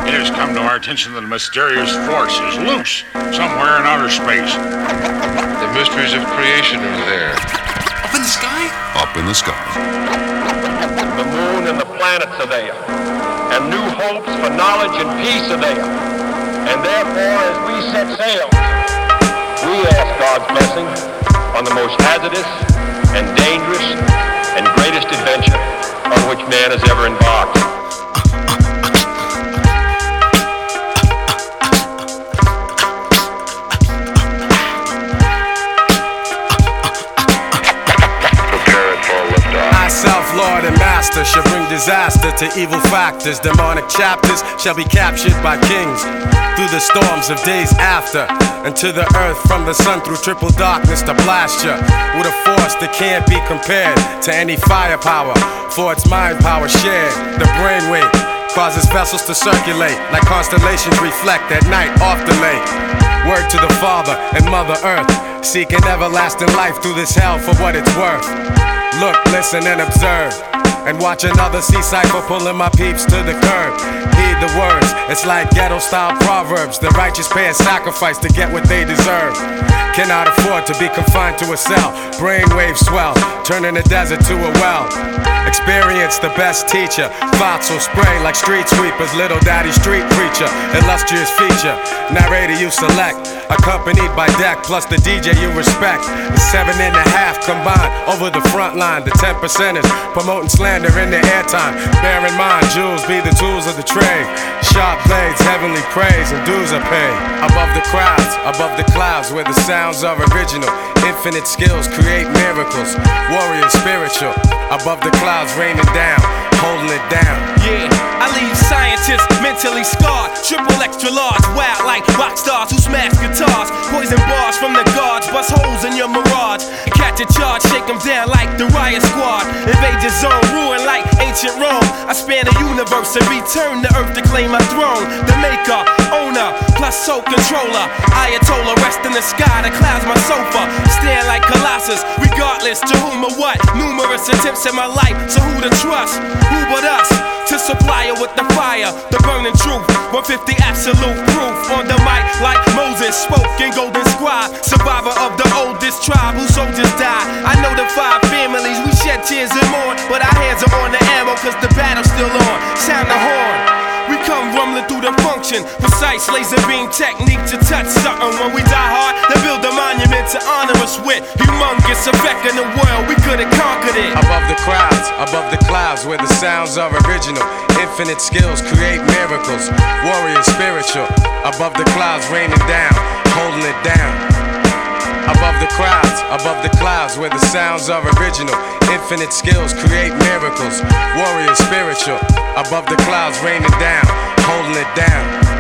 It has come to our attention that a mysterious force is loose somewhere in outer space. The mysteries of creation are there. Up in the sky? Up in the sky. The moon and the planets are there, and new hopes for knowledge and peace are there. And therefore, as we set sail, we ask God's blessing on the most hazardous and dangerous and greatest adventure on which man has ever embarked. Lord and master shall bring disaster to evil factors. Demonic chapters shall be captured by kings through the storms of days after, and to the earth from the sun through triple darkness to blast ya with a force that can't be compared to any firepower, for its mind power shared. The brainwave causes vessels to circulate like constellations reflect at night off the lake. Word to the Father and Mother Earth, seeking everlasting life through this hell for what it's worth. Look, listen, and observe, and watch another sea cypher pulling my peeps to the curb. Heed the words, it's like ghetto-style proverbs. The righteous pay a sacrifice to get what they deserve. Cannot afford to be confined to a cell. Brainwaves swell, turning the desert to a well. Experience the best teacher. Thoughts will spray like street sweepers. Little daddy street preacher, illustrious feature. Narrator you select, accompanied by deck plus the DJ you respect. The 7.5 combined over the front line. The 10%ers promoting slander in their airtime. Bear in mind, jewels be the tools of the trade. Sharp blades, heavenly praise, and dues are paid. Above the crowds, above the clouds, where the sounds are original. Infinite skills create miracles. Warrior spiritual. Above the clouds, raining down, holding it down. Yeah, I leave scientists mentally scarred. Triple extra large, wild like rock stars who smash guitars. Poison bars from the guards, bust holes in your mirage. Catch a charge, shake them down like the riot squad. Invade your zone, ruin like ancient Rome. I span the universe and return to earth to claim my throne. The maker, owner, plus soul controller. Ayatollah, rest in the sky, the clouds my sofa. Stand like Colossus, regardless to whom or what. Numerous attempts in my life, so who to trust? Who but us? To supply her with the fire, the burning truth. 150 absolute proof on the mic like Moses spoke in Golden Scribe. Survivor of the oldest tribe whose soldiers died. I know the 5 families, we shed tears and mourn, but our hands are on the ammo cause the battle's still on. Sound the horn. We come rumbling through the function. Precise laser beam technique to touch something. When we die hard, they build a monument to honor us with. Humongous effect in the world, we could've conquered it. Above the crowds, above the clouds, where the sounds are original. Infinite skills create miracles. Warrior spiritual. Above the clouds, raining down, holding it down. Above the crowds, above the clouds, where the sounds are original. Infinite skills create miracles. Warrior spiritual. Above the clouds, raining down, holding it down.